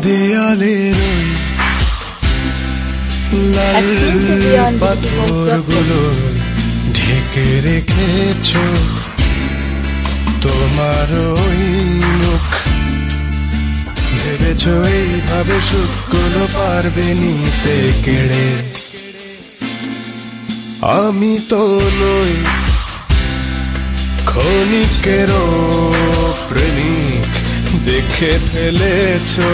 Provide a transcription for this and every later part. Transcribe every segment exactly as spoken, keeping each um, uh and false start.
দেয়ালের লাল পাথরগুলো ঢেকে রেখেছো তোমার ওই মুখ। ভেবেছো এইভাবে সুখগুলো পারবে নিতে কেড়ে। আমি তো নই ক্ষণিকেরও প্রেমিক, দেখে ফেলেছো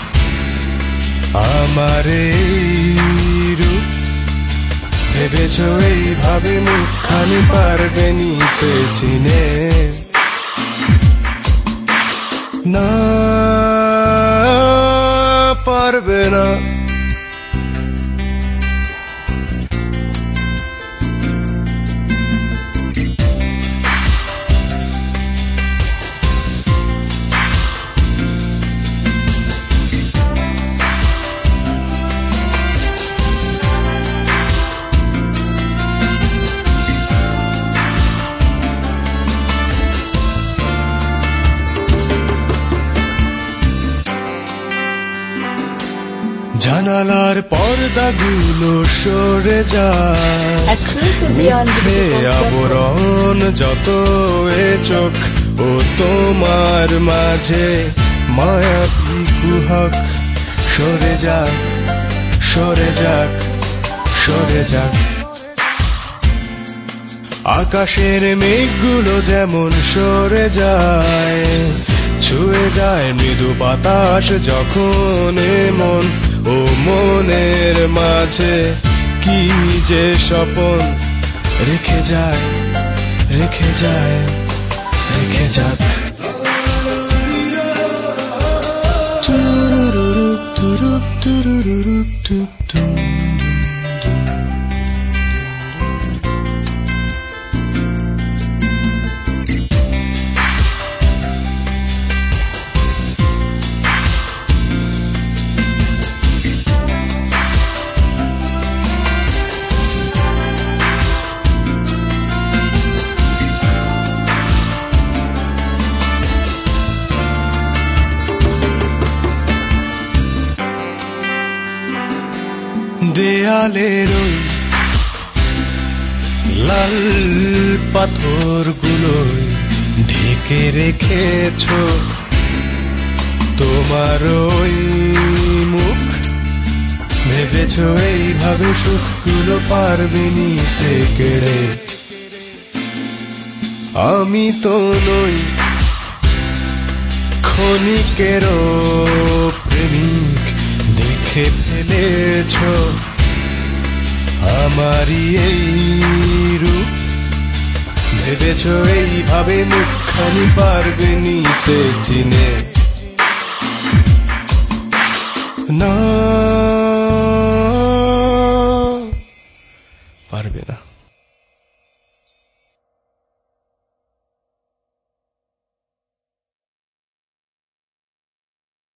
আমার এই রূপ। ভেবেছো এইভাবে মুখখানি পারবে নিতে চিনে। না, পারবে না। জানালার পর্দাগুলো সরে যায়, মিথ্যে আবরণ যত এ চোখ ও তোমার মাঝে মায়াবী কুহক। সরে যাক, সরে যাক, সরে যাক। আকাশের মেঘগুলো যেমন সরে যায়, ছুঁয়ে যায় মৃদু বাতাস যখন এমন। ও মনের মাঝে কি যে স্বপন রেখে যায়, রেখে যায়, রেখে যাক। তুরুরুরুপ তুরুপ তুরুরুরুপ তুপ তুম। দেয়ালের ওই লাল পাথরগুলোয় ঢেকে রেখেছো তোমার ওই মুখ। ভেবেছো এইভাবে সুখগুলো পারবে নিতে কেড়ে। আমি তো নই ক্ষণিকেরও প্রেমিক, দেখে ফেলেছো আমারই এই রূপ। ভেবেছো এইভাবে মুখখানি পারবে নিতে চিনে। না,